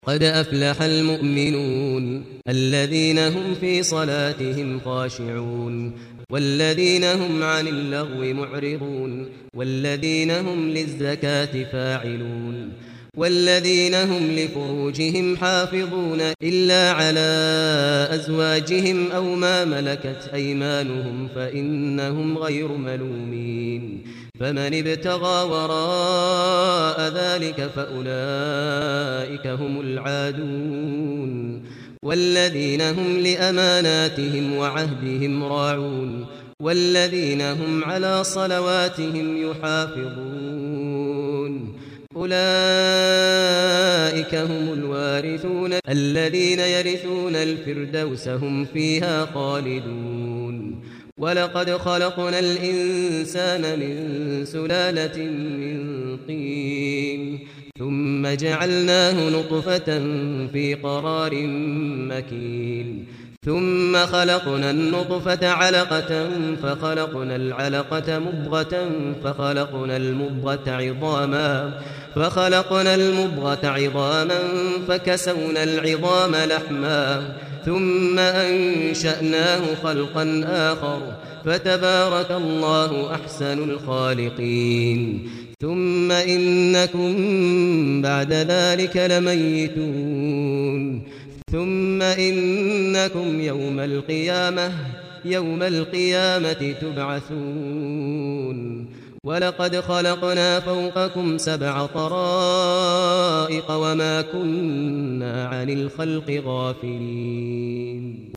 قد أفلح المؤمنون الذين هم في صلاتهم خاشعون والذين هم عن اللغو معرضون والذين هم للزكاة فاعلون والذين هم لفروجهم حافظون إلا على أزواجهم أو ما ملكت أيمانهم فإنهم غير ملومين فمن ابتغى وراء ذلك فأولئك هم العادون والذين هم لأماناتهم وعهدهم راعون والذين هم على صلواتهم يحافظون أولئك هم الوارثون الذين يرثون الفردوس هم فيها خالدون ولقد خلقنا الإنسان من سلالة من طين ثم جعلناه نطفة في قرار مكين ثم خلقنا النطفة علقة فخلقنا العلقة مضغة فخلقنا المضغة عظاما فكسونا العظام لحما ثم أنشأناه خلقا آخر فتبارك الله أحسن الخالقين ثم إنكم بعد ذلك لميتون ثم إنكم يوم القيامة تبعثون ولقد خلقنا فوقكم 7 طرائق وما كنا عن الخلق غافلين